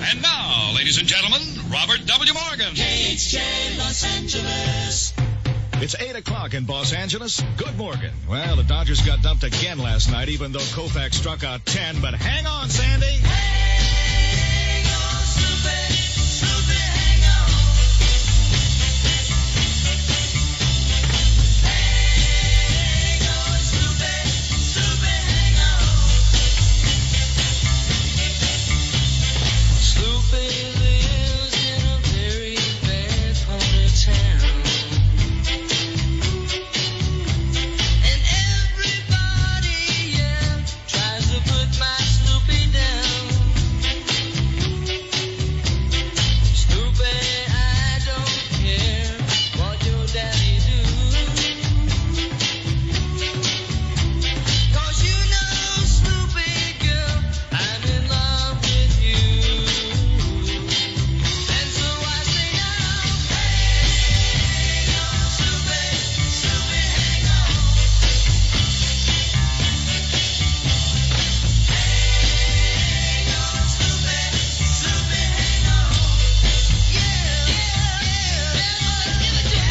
And now, ladies and gentlemen, Robert W. Morgan. KHJ Los Angeles. It's 8 o'clock in Los Angeles. Good Morgan. Well, the Dodgers got dumped again last night, even though Koufax struck out 10. But hang on, Sandy. Hang on, Snoopy. Snoopy, hang on. Hang on, Snoopy. Snoopy, hang on. Snoopy lives in a very bad part of town. And everybody, yeah, tries to put my Snoopy down. Snoopy, I don't care what your daddy do. 'Cause you know, Snoopy girl, I'm in love with you. And so I say now, hang on, Snoopy, Snoopy, hang on. Hang on, Snoopy, Snoopy, hang on. Yeah, give it to me.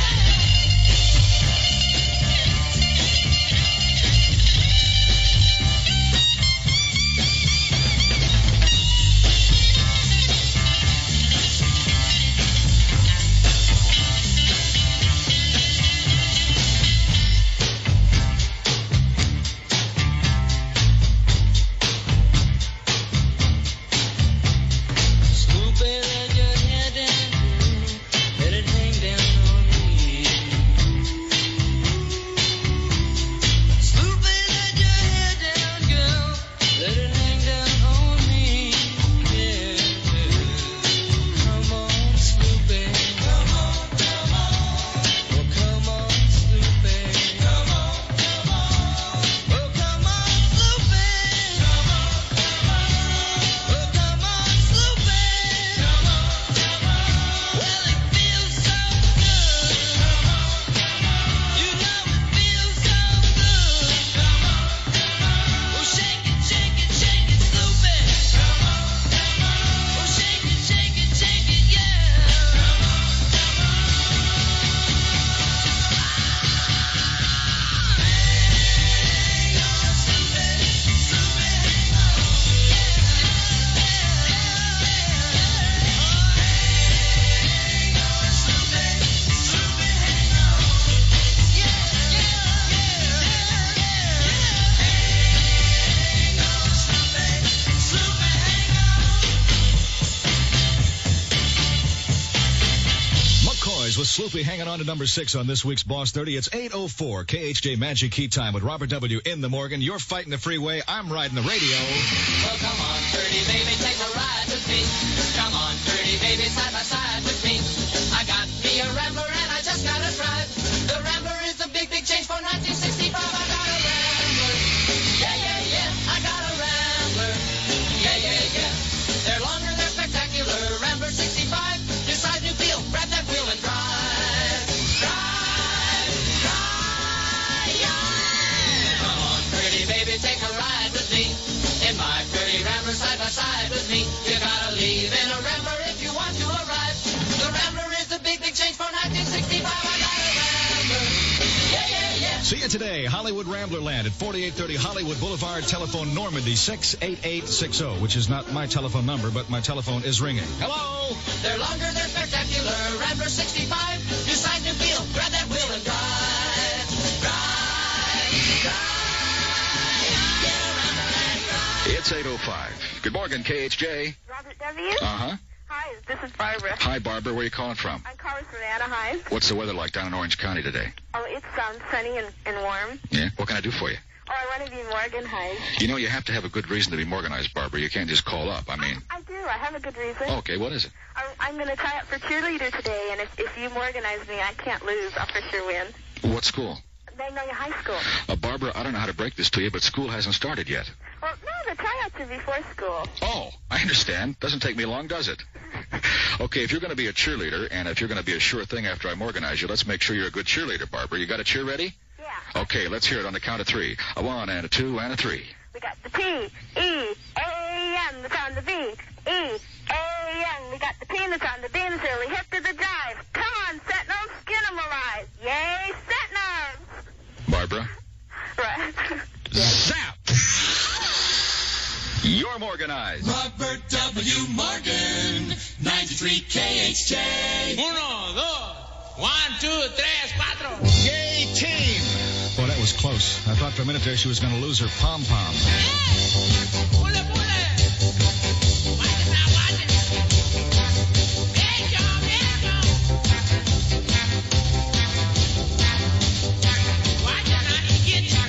Snoopy, let your hair down, let it hang down on me. Snoopy, let your hair down, girl, let it hang down on me. Yeah, come on, Snoopy, come on, come on. Oh, come on, Snoopy, come on, come on. Oh, come on, Snoopy, come on, come on. Oh, come on, Snoopy, come on, come on. Well, it feels so good. Come on, come on. You know it feels so good. Come on, come on. Oh, shake it, Snoopy. Come on, come on. Oh, shake it, yeah. Come on, come on. Hang on, Snoopy, Snoopy, hang on. Hang on, Snoopy, Snoopy, hang on. Hang on, Snoopy, Snoopy, hang on. McCoys with Sloopy hanging on to number 6 on this week's Boss 30. It's 8:04 KHJ Magic Key Time with Robert W. in the Morgan. You're fighting the freeway. I'm riding the radio. Well, come on, pretty baby, take a ride with me. Come on, pretty baby, side by side with me. I got me a Rambler and I just got to drive. The Rambler is a big, big change for 1965. I got a Rambler. Yeah, yeah, yeah. I got a Rambler. Yeah, yeah, yeah. They're longer, they're spectacular. Rambler 65. New size, new feel. Grab that wheel and drive. Drive. Drive. Yeah. Come on, pretty baby, take a ride with me. In my pretty Rambler side by side with me. You gotta leave in a Rambler if you want to arrive. The Rambler is the big, big change for 1965. I got a Rambler. Yeah, yeah, yeah. See you today, Hollywood Rambler Land at 4830 Hollywood Boulevard, telephone Normandy 68860, which is not my telephone number, but my telephone is ringing. Hello? They're longer, they're spectacular. Rambler 65. New size, new feel. Grab that wheel and drive. Drive. Drive. Yeah, Rambler and drive. It's 8:05. Good morning, KHJ. Robert W. Uh-huh. Hi, this is Barbara. Hi, Barbara. Where are you calling from? I'm calling from Anaheim. What's the weather like down in Orange County today? Oh, it's sunny and warm. Yeah? What can I do for you? Oh, I want to be organized. You know, you have to have a good reason to be organized, Barbara. You can't just call up. I mean... I do. I have a good reason. Okay, what is it? I'm going to try out for cheerleader today, and if you organize me, I can't lose. I'll for sure win. What school? Magnolia High School. Barbara, I don't know how to break this to you, but school hasn't started yet. Well, no, the tryouts are before school. Oh, I understand. Doesn't take me long, does it? Okay, if you're going to be a cheerleader, and if you're going to be a sure thing after I organize you, let's make sure you're a good cheerleader, Barbara. You got a cheer ready? Yeah. Okay, let's hear it on the count of 3. A 1 and a 2 and a 3. We got the P-E-A-M, the sound of the B-E-A-M. Robert W. Morgan, 93 KHJ. 1, 2, 1, 2, 3, 4. Yay, team! Boy, that was close. I thought for a minute there she was going to lose her pom-pom. Pule, pule. Watch it now, watch it. There you go, there you go. Watch it now, he gets you.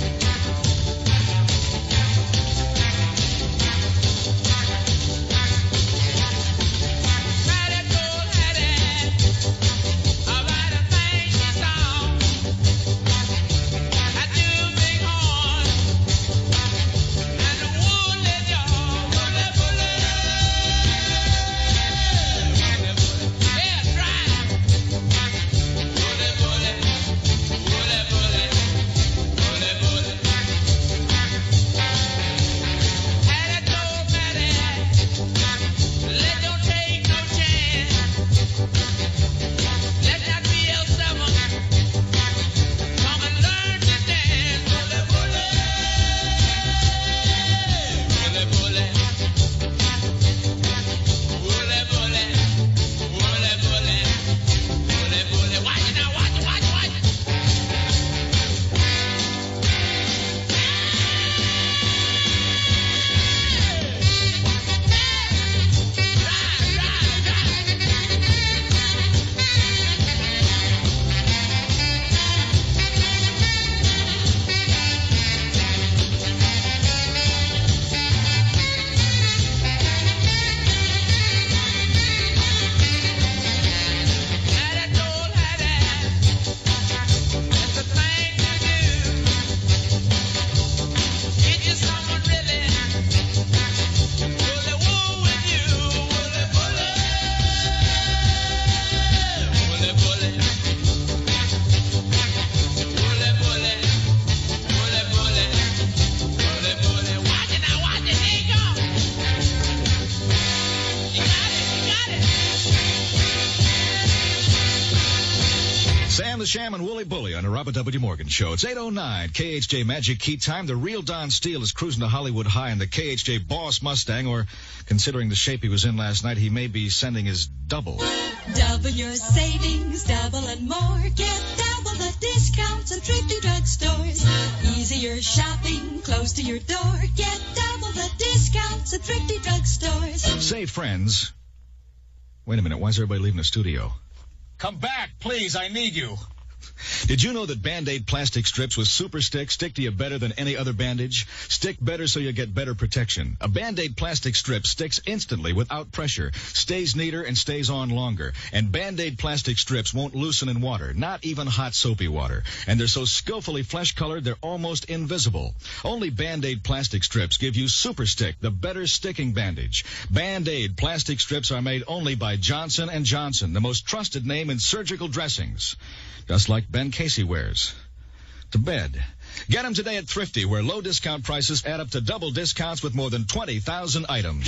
Sham and Wooly Bully on the Robert W. Morgan Show. It's 8:09, KHJ Magic Key Time. The real Don Steele is cruising to Hollywood High in the KHJ Boss Mustang, or considering the shape he was in last night, he may be sending his double. Double your savings, double and more. Get double the discounts at Thrifty Drugstores. Easier shopping, close to your door. Get double the discounts at Thrifty Drugstores. Say, friends. Wait a minute, why is everybody leaving the studio? Come back, please, I need you. Did you know that Band-Aid plastic strips with Super Stick stick to you better than any other bandage? Stick better so you get better protection. A Band-Aid plastic strip sticks instantly without pressure, stays neater, and stays on longer. And Band-Aid plastic strips won't loosen in water, not even hot soapy water. And they're so skillfully flesh-colored, they're almost invisible. Only Band-Aid plastic strips give you Super Stick, the better sticking bandage. Band-Aid plastic strips are made only by Johnson & Johnson, the most trusted name in surgical dressings. Just like Ben Casey wears to bed. Get them today at Thrifty, where low discount prices add up to double discounts with more than 20,000 items.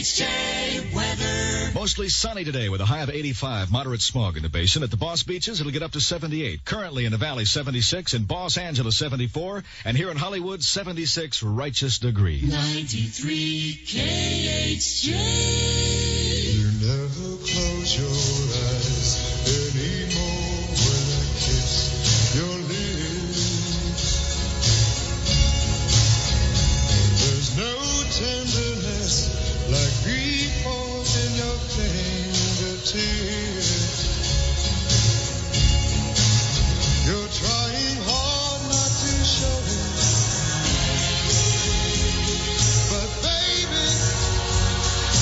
KHJ weather. Mostly sunny today with a high of 85, moderate smog in the basin. At the Boss Beaches, it'll get up to 78. Currently in the Valley, 76. In Los Angeles, 74. And here in Hollywood, 76 righteous degrees. 93 KHJ. You never close your eyes anymore. Your lips. There's no tenderness like grief holding your fingertips. You're trying hard not to show it, but baby,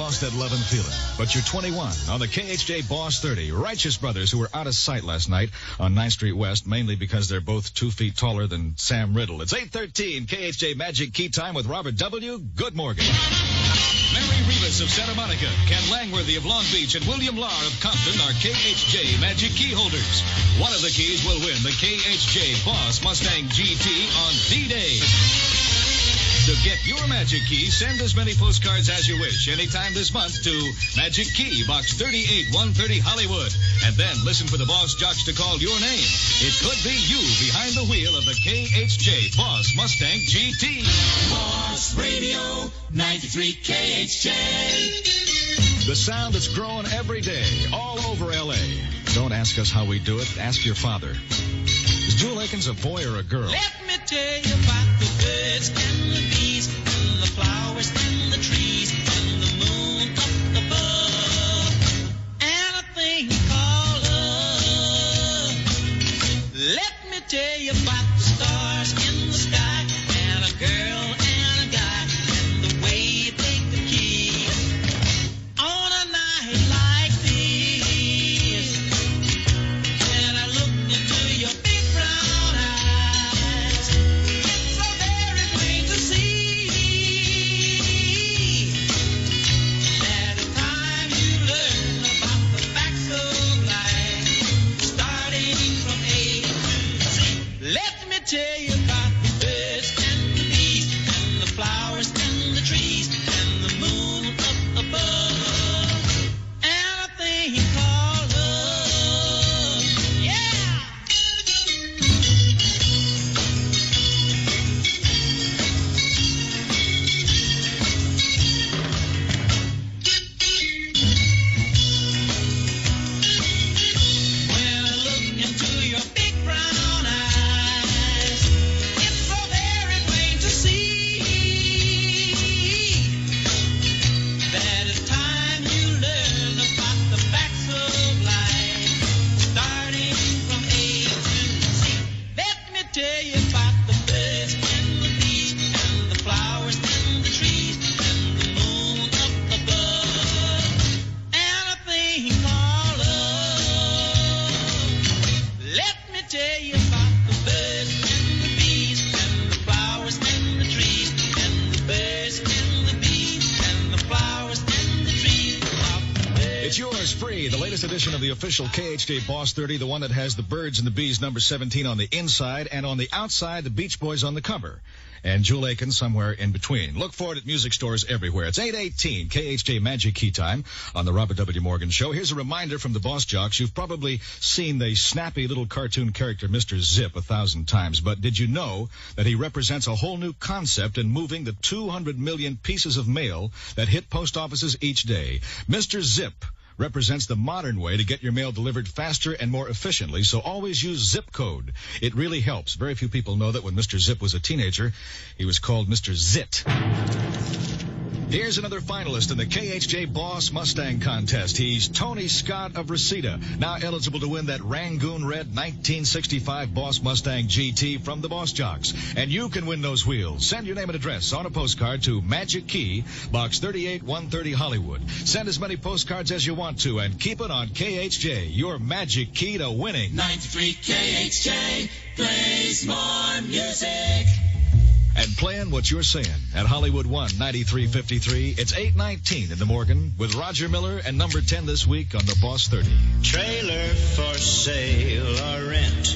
lost that love and feeling, but you're 21 on the KHJ Boss 30. Righteous Brothers, who were out of sight last night on 9th Street West, mainly because they're both 2 feet taller than Sam Riddle. It's 8:13, KHJ Magic Key Time with Robert W. Good morning. Mary Rivas of Santa Monica, Ken Langworthy of Long Beach, and William Lahr of Compton are KHJ Magic Key holders. One of the keys will win the KHJ Boss Mustang GT on D-Day. To get your Magic Key, send as many postcards as you wish anytime this month to Magic Key, Box 38130 Hollywood. And then listen for the Boss Jocks to call your name. It could be you behind the wheel of the KHJ Boss Mustang GT. Boss Radio 93 KHJ. The sound that's growing every day, all over L.A. Don't ask us how we do it. Ask your father. Is Jewel Akins a boy or a girl? Let me tell you about the birds and the bees and the flowers and the trees and the moon up above and a thing called love. Let me tell you about the stars in the sky and a girl and a guy and the way they could kiss on a night like this. When I look into your big brown eyes, it's so very plain to see that in time you learn about the facts of life, starting from A to Z. Let me tell you about the birds and the bees and the flowers and the trees and the moon up above and a thing called love. Yeah! When I look into your big brown eyes, it's so very plain to see that in time you learn about the facts of life, starting from A to Z. Let me tell you about the birds and the bees and the flowers and the trees and the moon up above and a thing called love. Let me tell you about the birds and the bees and the flowers and the trees and the birds and the bees and the flowers and the trees. About the birds. It's yours free, the latest edition of the official KHJ Boss 30, the one that has the birds and the bees number 17 on the inside, and on the outside, the Beach Boys on the cover. And Jewel Akins somewhere in between. Look for it at music stores everywhere. It's 8:18, KHJ Magic Key Time on the Robert W. Morgan Show. Here's a reminder from the Boss Jocks. You've probably seen the snappy little cartoon character, Mr. Zip, 1,000 times. But did you know that he represents a whole new concept in moving the 200 million pieces of mail that hit post offices each day? Mr. Zip represents the modern way to get your mail delivered faster and more efficiently, so always use zip code. It really helps. Very few people know that when Mr. Zip was a teenager, he was called Mr. Zit. Here's another finalist in the KHJ Boss Mustang contest. He's Tony Scott of Reseda, now eligible to win that Rangoon Red 1965 Boss Mustang GT from the Boss Jocks. And you can win those wheels. Send your name and address on a postcard to Magic Key, Box 38130 Hollywood. Send as many postcards as you want to, and keep it on KHJ, your Magic Key to winning. 93 KHJ plays more music. And playing what you're saying at Hollywood 1, 9353. It's 8:19 in the Morgan with Roger Miller and number 10 this week on the Boss 30. Trailer for sale or rent.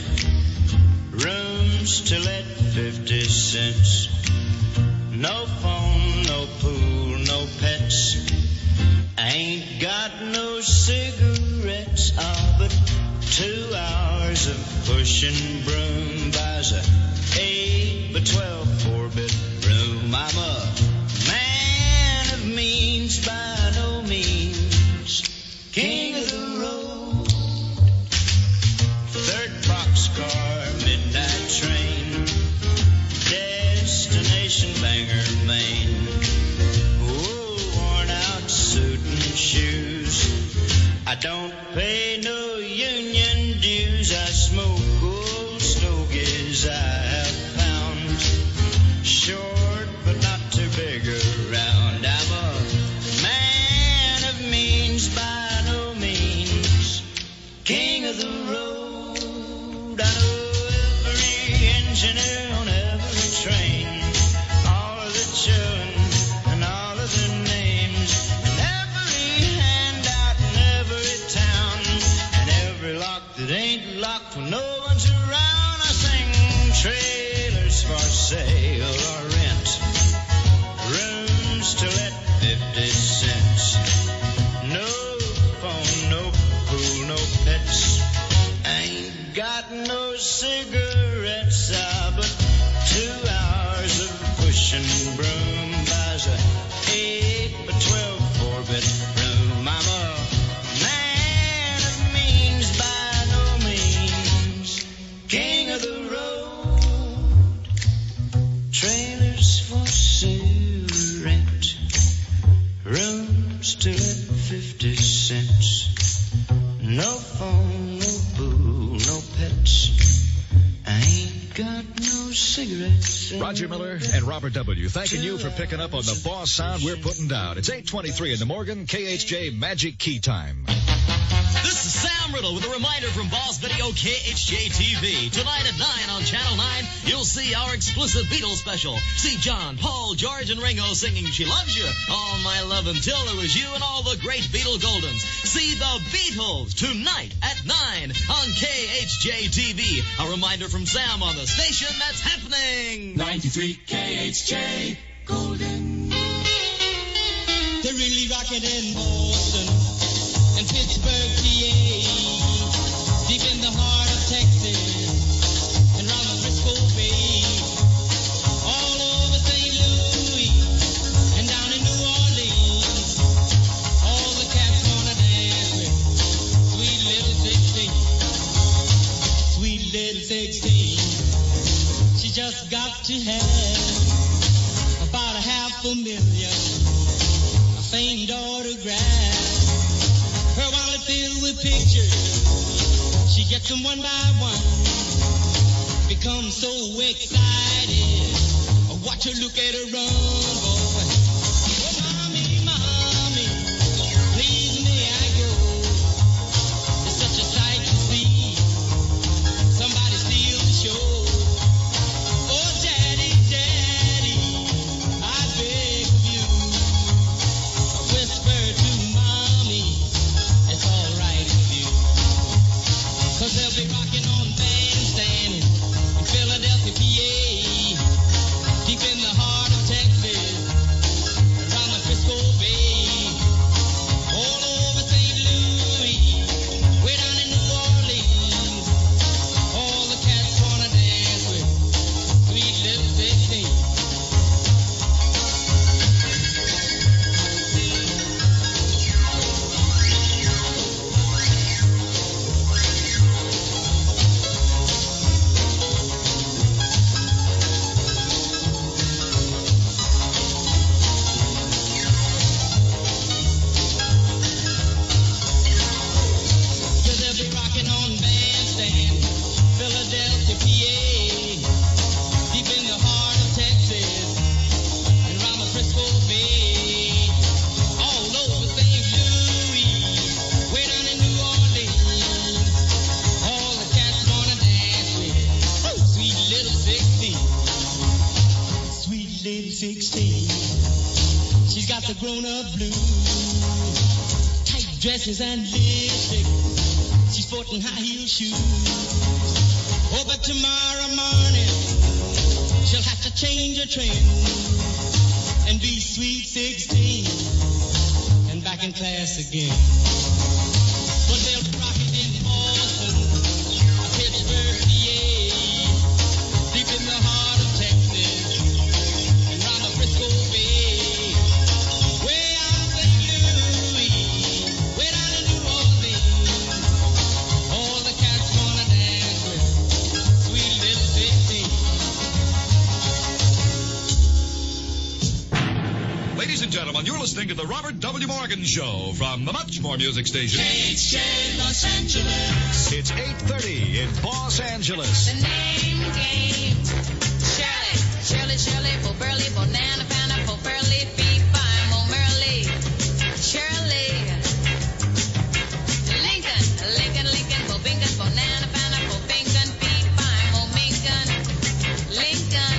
Rooms to let 50 cents. No phone, no pool, no pets. Ain't got no cigarettes. But 2 hours of pushing broom buys a 8 by 12 4-bedroom. I'm a man of means by no means. King of the road. 3rd boxcar, midnight train. Destination Bangor, Maine. Oh, worn out suit and shoes. I don't pay no union dues. I smoke old stogies. I have pound. Short but not too big around. I'm a man Roger Miller and Robert W. thanking you for picking up on the boss sound we're putting down. It's 8:23 in the Morgan, KHJ Magic Key Time. This is Sam Riddle with a reminder from Boss Video KHJ TV. Tonight at 9 on Channel 9, you'll see our exclusive Beatles special. See John, Paul, George, and Ringo singing She Loves You, All My Love Until It Was You, and all the great Beatle Goldens. See the Beatles tonight at 9 on KHJ TV. A reminder from Sam on the station that's happening. 93 KHJ Golden. They're really rocking in Boston and Pittsburgh, PA, deep in the heart of Texas and round the Frisco Bay, all over St. Louis and down in New Orleans. All the cats wanna dance with sweet little 16. Sweet little 16. She just got to have about $500,000 famed autograph. Her wallet filled with pictures. She gets them one by one. Becomes so excited. Watch her look at her run, boy. Oh, mommy, mommy, please may I go? It's such a sight to see. Somebody steal the show. Oh, daddy, daddy, I beg of you. Whisper to mommy, it's all right with you. 'Cause they'll be rocking on Bandstand in Philadelphia, PA, deep in the heart of Texas, around the Frisco Bay, all over St. Louis, way down in New Orleans. All the cats wanna dance with sweet little 16. Cause they'll be rocking on Bandstand, Philadelphia, PA, deep in the heart of Texas, and around the Frisco Bay, all over St. Louis, way down in New Orleans. All the cats wanna dance with sweet little 16. Sweet little 16. She's got the grown-up blues, tight dresses and lipstick. She's sporting high-heel shoes. Oh, but tomorrow morning she'll have to change her trim and be sweet 16 and back in class again. But they'll be rocking in Boston, Pittsburgh, PA, deep in the heart of Texas and round the Frisco Bay, way out St. Louis, way down in New Orleans. All the cats wanna dance with sweet little 16. Ladies and gentlemen, you're listening to the Robert W. Morgan Show from the Much More Music Station. KHJ Los Angeles. It's 8:30 in Los Angeles. The name game. Shirley, Shirley, Shirley, Bo Burley, Bonana, Fana, Bo Burley, Fee, Fine, Mo Merley. Shirley. Lincoln, Lincoln, Lincoln, Bo Bincoln, Bonana, Fana, Bo Bincoln, Fee, Fine, Mo Mincoln. Lincoln.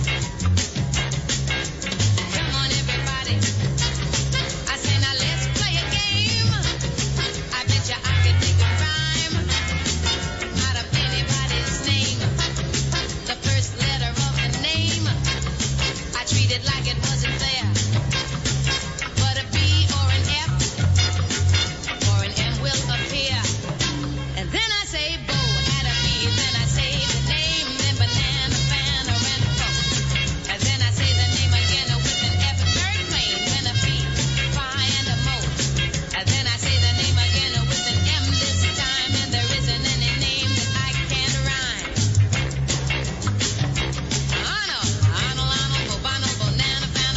Come on, everybody. I say now let's play a game. I bet you I could make a rhyme out of anybody's name. The first letter of the name, I treat it like it wasn't there. But a B or an F or an M will appear. And then I say Bo had a B, then I say the name, then banana, fan, or and folk. And then I say the name again with an F, third plane, then a B, pie and a mo. And then I say the name again with an M this time, and there isn't any name that I can't rhyme. Arnold, Arnold, Arnold, Bobano, Bonana, Fana,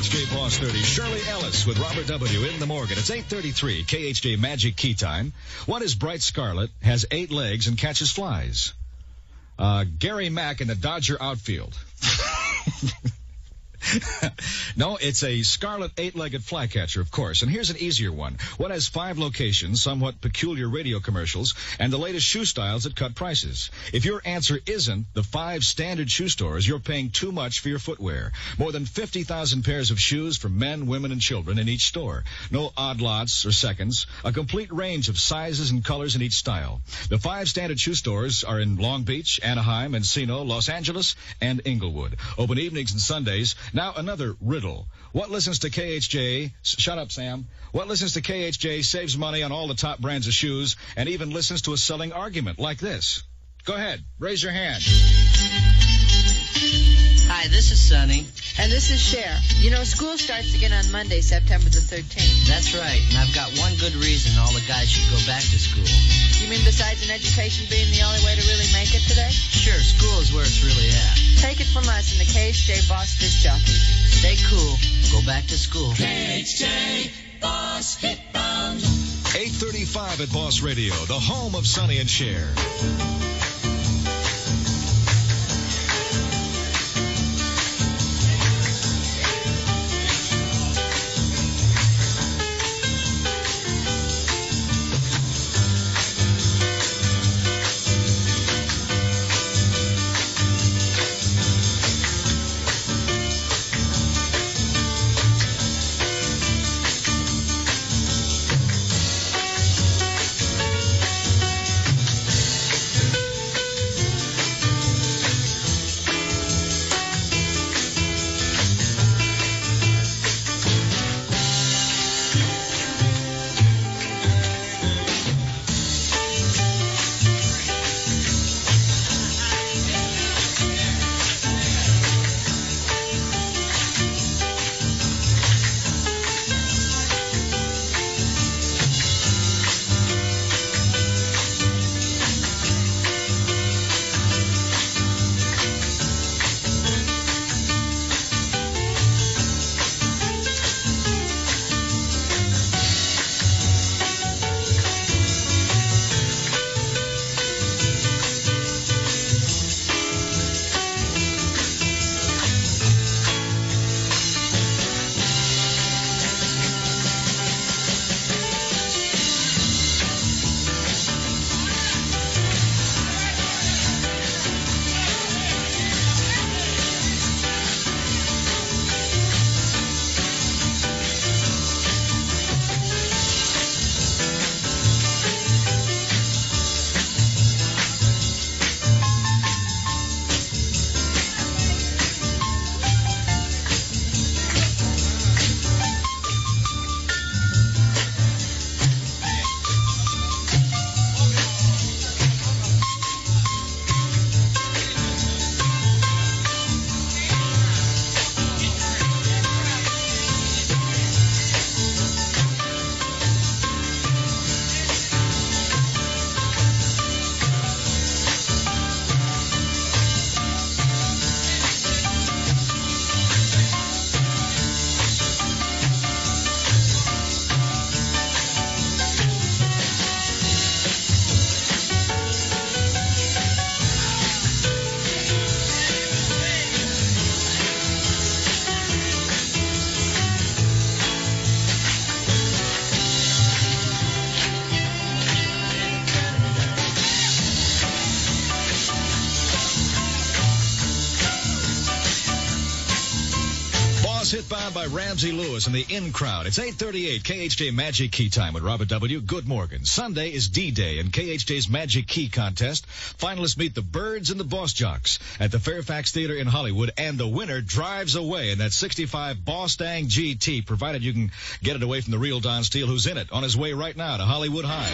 KHJ Boss 30. Shirley Ellis with Robert W. in the Morgan. It's 8:33, KHJ Magic Key Time. What is bright scarlet, has 8 legs, and catches flies? Gary Mack in the Dodger outfield. No, it's a scarlet 8-legged flycatcher, of course. And here's an easier one. What has 5 locations, somewhat peculiar radio commercials, and the latest shoe styles at cut prices? If your answer isn't the 5 standard shoe stores, you're paying too much for your footwear. More than 50,000 pairs of shoes for men, women, and children in each store. No odd lots or seconds. A complete range of sizes and colors in each style. The 5 standard shoe stores are in Long Beach, Anaheim, Encino, Los Angeles, and Inglewood. Open evenings and Sundays. Now another riddle. What listens to KHJ? Shut up, Sam. What listens to KHJ saves money on all the top brands of shoes and even listens to a selling argument like this? Go ahead. Raise your hand. Hi, this is Sonny. And this is Cher. You know, school starts again on Monday, September the 13th. That's right, and I've got one good reason all the guys should go back to school. You mean besides an education being the only way to really make it today? Sure, school is where it's really at. Take it from us in the KHJ Boss Disc Jockey. Stay cool. Go back to school. KHJ Boss Hit Bound. 8:35 at Boss Radio, the home of Sonny and Cher. Hitbound by Ramsey Lewis and the In Crowd. It's 8:38, KHJ Magic Key Time with Robert W. Good Morgan. Sunday is D-Day in KHJ's Magic Key Contest. Finalists meet the Birds and the Boss Jocks at the Fairfax Theater in Hollywood, and the winner drives away in that 65 Bostang GT, provided you can get it away from the real Don Steele, who's in it, on his way right now to Hollywood High.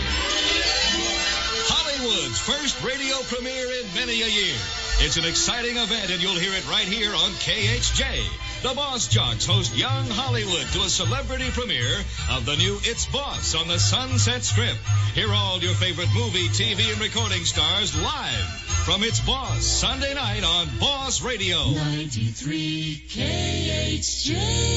Hollywood's first radio premiere in many a year. It's an exciting event, and you'll hear it right here on KHJ. the Boss Jocks host Young Hollywood to a celebrity premiere of the new It's Boss on the Sunset Strip. Hear all your favorite movie, TV, and recording stars live from It's Boss Sunday night on Boss Radio. 93 KHJ.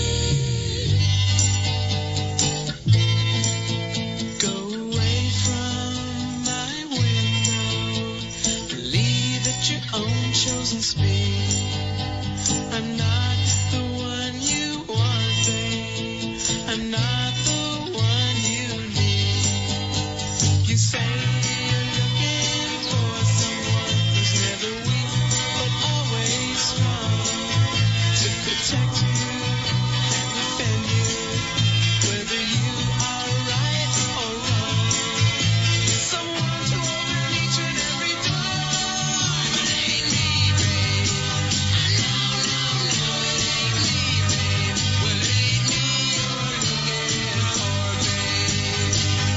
Go away from my window. Believe that your own chosen speed. I'm not the one you want, babe. I'm not the one you need. You say you're looking for someone who's never weak, but always strong to protect you, defend you, whether you are right or wrong. Someone to open each and every door. But it ain't me, babe. No, it ain't me, babe. Well, it ain't me you're looking for, babe.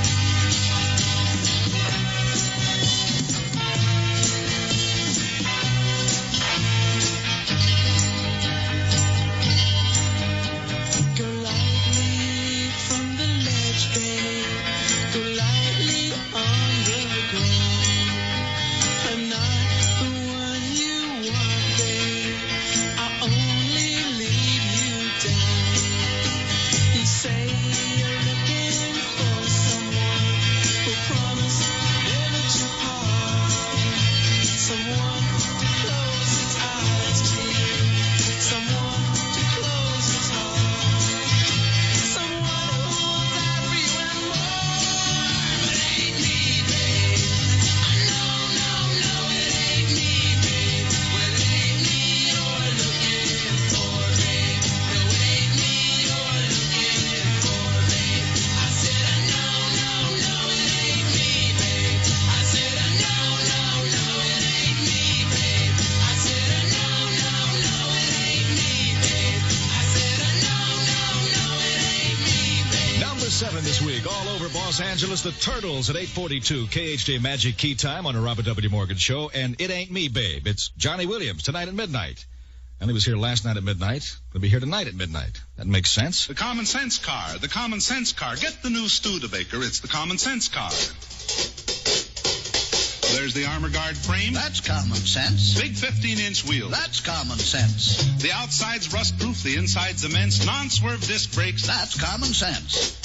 Go lightly from the ledge, babe. Go lightly on the ground. I'm not the one you want, babe. I'll only lead you down. You say you're looking for someone who'll promise never to part. Someone to close its eyes to you. Someone to close its heart. Someone who will die for you and more. But it ain't me, babe. No, it ain't me, babe. Well, it ain't me you're looking for, babe. No, it ain't me you're looking for, babe. I said, no, it ain't me, babe. I said, no, it ain't me, babe. I said, no, it ain't me, babe. I said, no, it ain't me, babe. Number 7 this week, all over Los Angeles, the Turtles at 8:42 KHJ Magic Key Time on the Robert W. Morgan Show, and It Ain't Me, Babe. It's Johnny Williams tonight at midnight. And he was here last night at midnight. He'll be here tonight at midnight. That makes sense. The Common Sense car. The Common Sense car. Get the new Studebaker. It's the Common Sense car. There's the armor guard frame. That's common sense. Big 15-inch wheels. That's common sense. The outside's rust-proof. The inside's immense. Non-swerve disc brakes. That's common sense.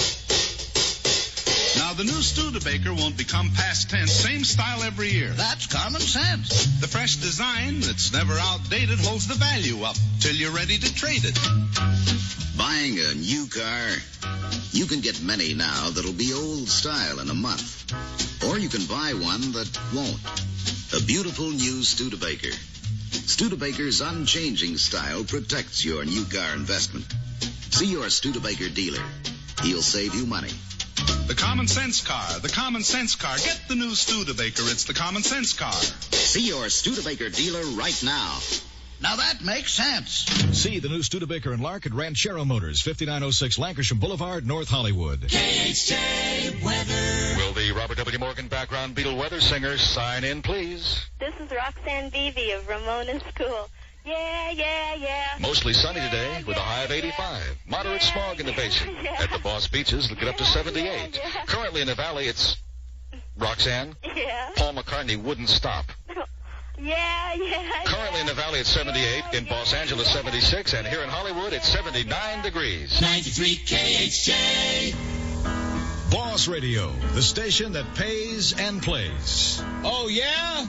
Now, the new Studebaker won't become past tense. Same style every year. That's common sense. The fresh design that's never outdated holds the value up till you're ready to trade it. Buying a new car? You can get many now that'll be old style in a month. Or you can buy one that won't. A beautiful new Studebaker. Studebaker's unchanging style protects your new car investment. See your Studebaker dealer. He'll save you money. The Common Sense car. The Common Sense car. Get the new Studebaker. It's the Common Sense car. See your Studebaker dealer right now. Now that makes sense. See the new Studebaker and Lark at Ranchero Motors, 5906 Lancashire Boulevard, North Hollywood. KHJ Weather. Will the Robert W. Morgan background Beatle weather singer sign in, please? This is Roxanne Beebe of Ramona School. Yeah. Mostly sunny today with a high of 85. Moderate smog in the basin. At the Boss Beaches, it'll get up to 78. Currently in the valley, it's... Roxanne? Yeah. Paul McCartney wouldn't stop. Yeah. Currently in the valley, it's 78. In Los Angeles, 76. And here in Hollywood, it's 79 degrees. 93 KHJ. Boss Radio, the station that pays and plays. Oh, yeah?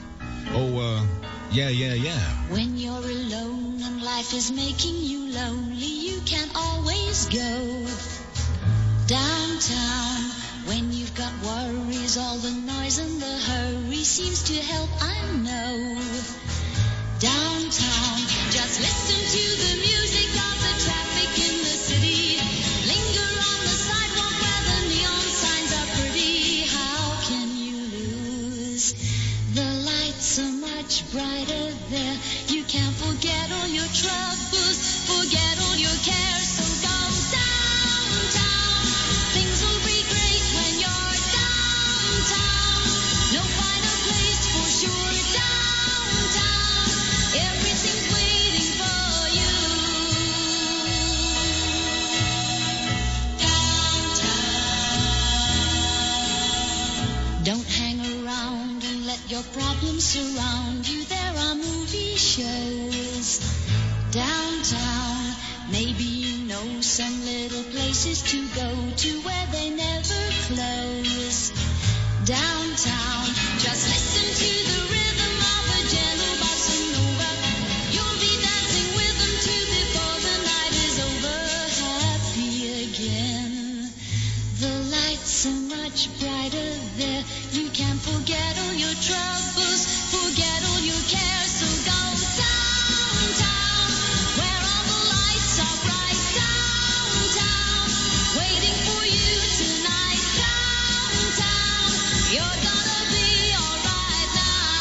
Yeah. When you're alone and life is making you lonely, you can always go downtown. When you've got worries, all the noise and the hurry seems to help, I know. Downtown, just listen to the music of the traffic in the city. Linger on the sidewalk where the neon signs are pretty. How can you lose? The lights are much brighter there. You can't forget all your troubles, forget all your cares. So go downtown. Things will be great when you're downtown. No finer place for sure. Downtown, everything's waiting for you. Don't hang around and let your problems surround you. There are movie shows downtown. Maybe you know some little places to go to where they never close. Downtown, just listen to the rhythm of a gentle bossa nova. You'll be dancing with them too before the night is over. Happy again. The lights are much brighter there. You can forget all your troubles, forget all your cares. So go downtown, where all the lights are bright. Downtown, waiting for you tonight. Downtown, you're gonna be alright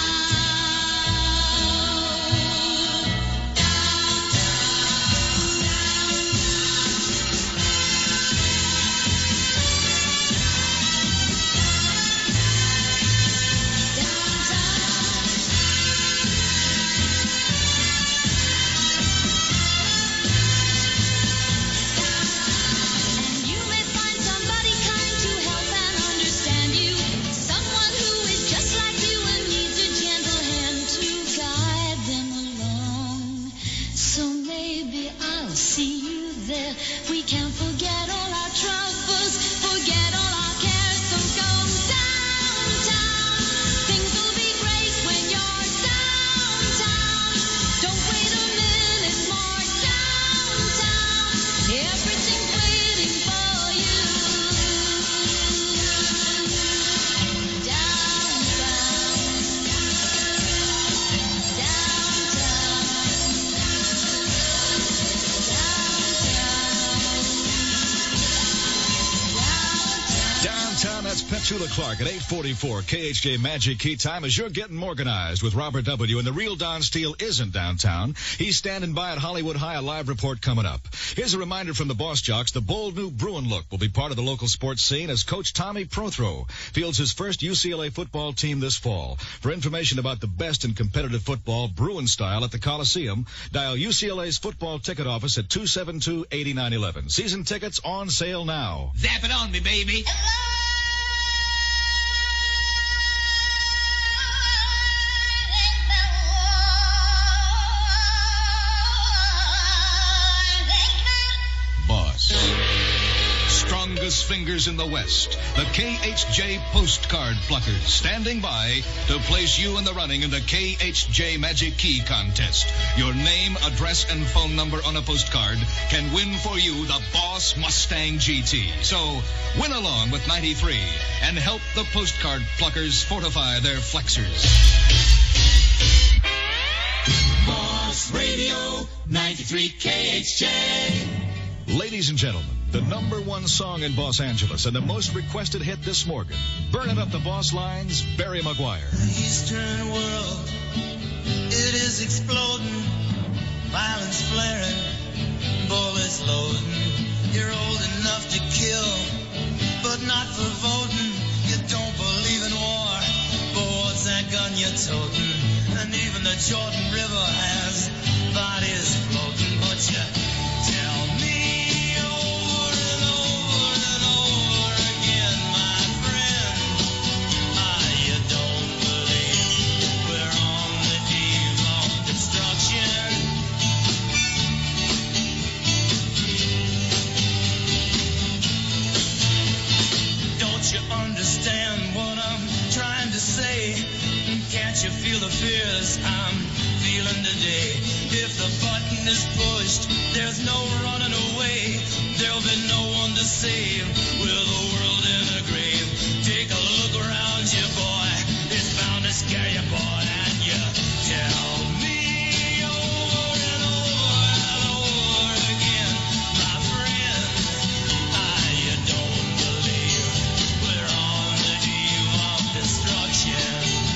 Petula Clark at 8:44. KHJ Magic Key Time as you're getting organized with Robert W. And the real Don Steele isn't downtown. He's standing by at Hollywood High. A live report coming up. Here's a reminder from the Boss Jocks. The bold new Bruin look will be part of the local sports scene as Coach Tommy Prothro fields his first UCLA football team this fall. For information about the best in competitive football, Bruin style at the Coliseum, dial UCLA's football ticket office at 272-8911. Season tickets on sale now. Zap it on me, baby. Strongest fingers in the West, the KHJ Postcard Pluckers, standing by to place you in the running in the KHJ Magic Key Contest. Your name, address, and phone number on a postcard can win for you the Boss Mustang GT. So, win along with 93 and help the Postcard Pluckers fortify their flexors. Boss Radio 93 KHJ. Ladies and gentlemen, the #1 song in Los Angeles and the most requested hit this morning. Burning up the boss lines, Barry Maguire. The Eastern world, it is exploding, violence flaring, bullets loading. You're old enough to kill, but not for voting. You don't believe in war, but what's that gun you're toting? And even the Jordan River has bodies floating, but you tell me understand what I'm trying to say. Can't you feel the fears I'm feeling today? If the button is pushed, there's no running away. There'll be no one to save with the world in a grave. Take a look around you, boy. It's bound to scare you, boy. And you tell me over and over and over again, my friend, you don't believe we're on the eve of destruction.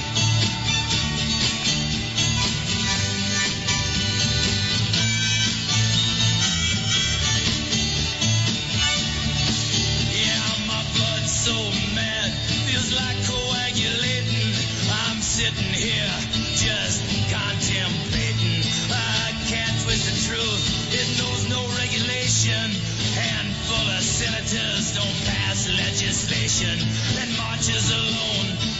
Yeah, my blood's so mad, feels like coagulating. I'm sitting here just contemplating. I can't twist the truth, it knows no regulation. Handful of senators don't pass legislation, and marches alone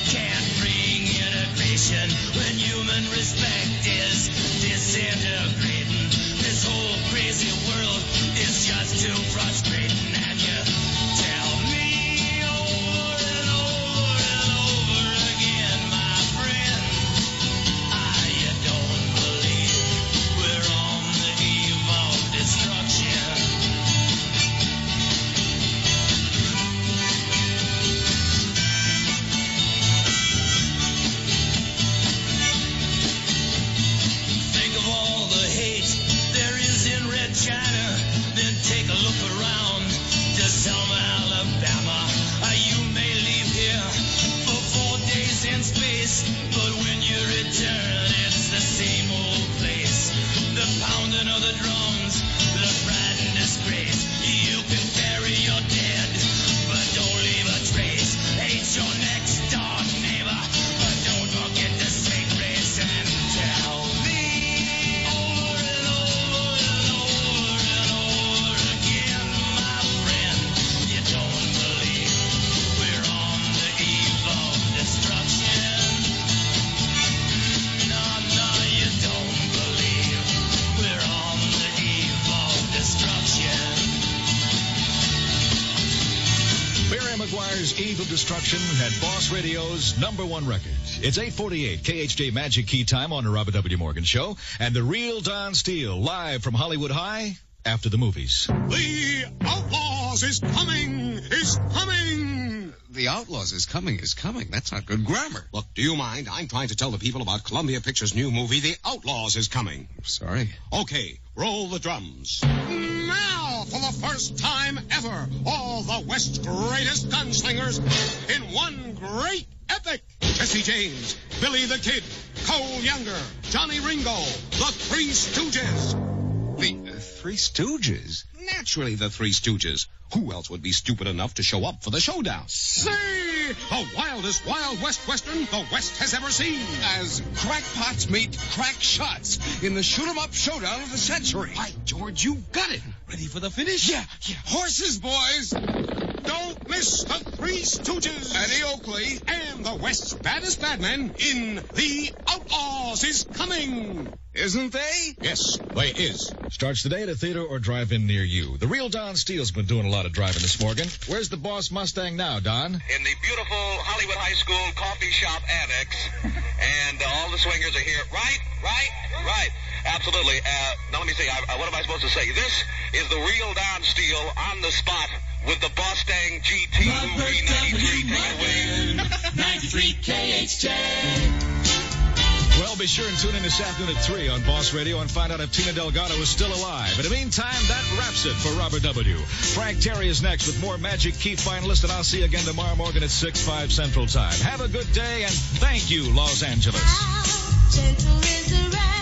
Summer's eve of destruction had Boss Radio's #1 record. It's 8:48 KHJ Magic Key time on the Robert W. Morgan Show, and the real Don Steele live from Hollywood High after the movies. The Outlaws is coming! Is coming! The Outlaws is coming. That's not good grammar. Look, do you mind? I'm trying to tell the people about Columbia Pictures' new movie, The Outlaws is coming. Sorry. Okay, roll the drums. Now, for the first time ever, all the West's greatest gunslingers in one great epic. Jesse James, Billy the Kid, Cole Younger, Johnny Ringo, the Three Stooges. The Three Stooges? Naturally, the Three Stooges. Who else would be stupid enough to show up for the showdown? Say, the wildest Wild West Western the West has ever seen. As crackpots meet crack shots in the shoot-'em-up showdown of the century. By George, you got it. Ready for the finish? Yeah. Horses, boys. Don't miss the Three Stooges. Eddie Oakley. And the West's baddest badman in The Outlaws is coming. Isn't they? Yes, they is. Starts today at a theater or drive-in near you. The real Don Steele's been doing a lot of driving this morning. Where's the Boss Mustang now, Don? In the beautiful Hollywood High School coffee shop annex. And all the swingers are here. Right. Absolutely. Now let me see. What am I supposed to say? This is the real Don Steele on the spot with the Mustang GT movie 93. Take it away. 93 KHJ. Well, be sure and tune in this afternoon at 3 on Boss Radio and find out if Tina Delgado is still alive. In the meantime, that wraps it for Robert W. Frank Terry is next with more Magic Key finalists, and I'll see you again tomorrow morning at 6/5 Central Time. Have a good day, and thank you, Los Angeles. How gentle is the rain.